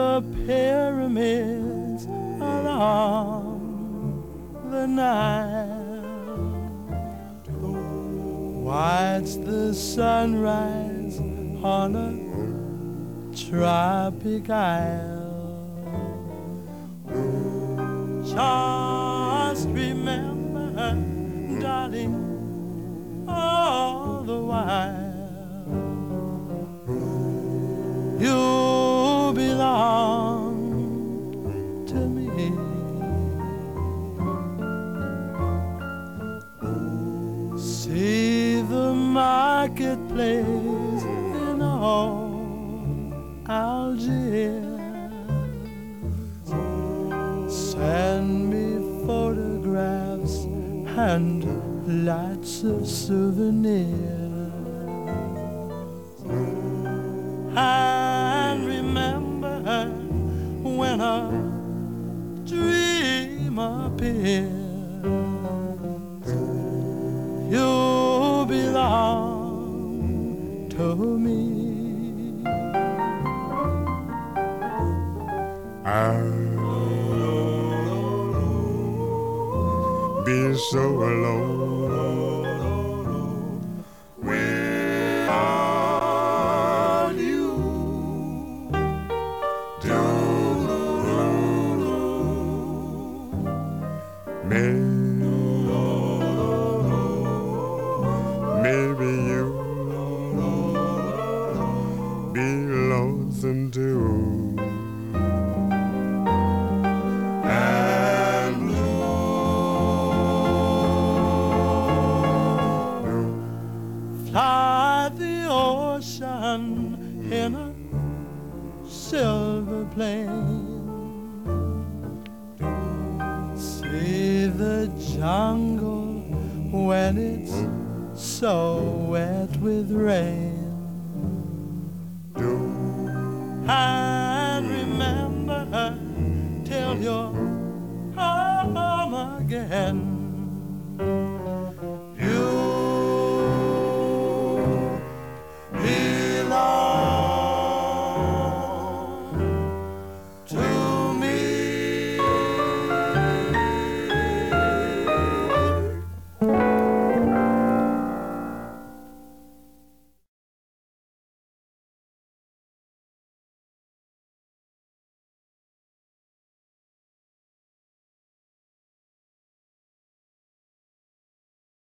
the pyramids along the Nile. Watch the sunrise on a tropic isle. Just remember, darling, all the while you belong to me. See the marketplace in old Algiers. Send me photographs and lots of souvenirs. And remember when a dream appears, you belong to me. I'll be so alone without you. Maybe you be lonesome too. Fly the ocean in a silver plane. See the jungle when it's so wet with rain. And remember till you're home again,